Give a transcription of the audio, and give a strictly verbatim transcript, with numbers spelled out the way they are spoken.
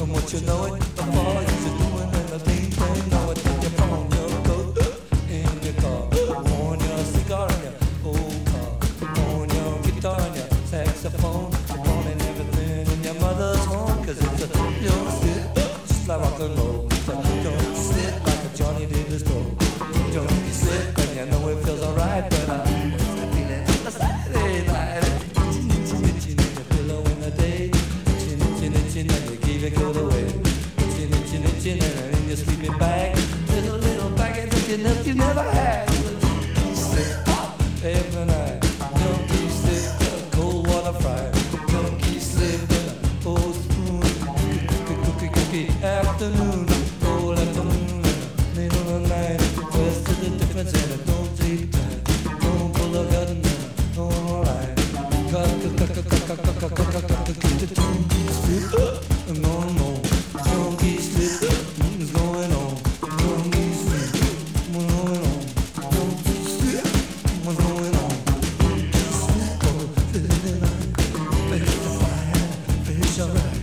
And once you know it, the far you're doing and the thing you know it. Then you put on your coat in your car, on your cigar in your old car, on your guitar and your saxophone, on and everything in your mother's home. Cause it's a don't sit just like rock and roll. So don't sit like a Johnny did the stroke. Don't be sick and you know it feels alright, but I'm feeling the Saturday night. Itching, itching, itching in your pillow in the day. Itching, itching, itching and you keep it go away. Itching, itching, itching and in your sleeping bag there's a little package of your milk you never had. Sick every night. Don't be sick of cold water fry. Don't keep slipping a old spoon. Cookie, cookie, cookie, afternoon. Cold afternoon, middle of the night. Where's the difference in it? Don't take time. Don't pull the curtain down. Don't alright. Cut, cut, cut, cut, cut, cut, cut, cut, cut, cut, cut, cut, don't keep slipping. No, no. Don't keep slipping. What's going on? Don't keep slipping. What's going on? Don't keep slipping. What's going on? Don't keep slipping. Oh, living the night. Face the fire. Face your right.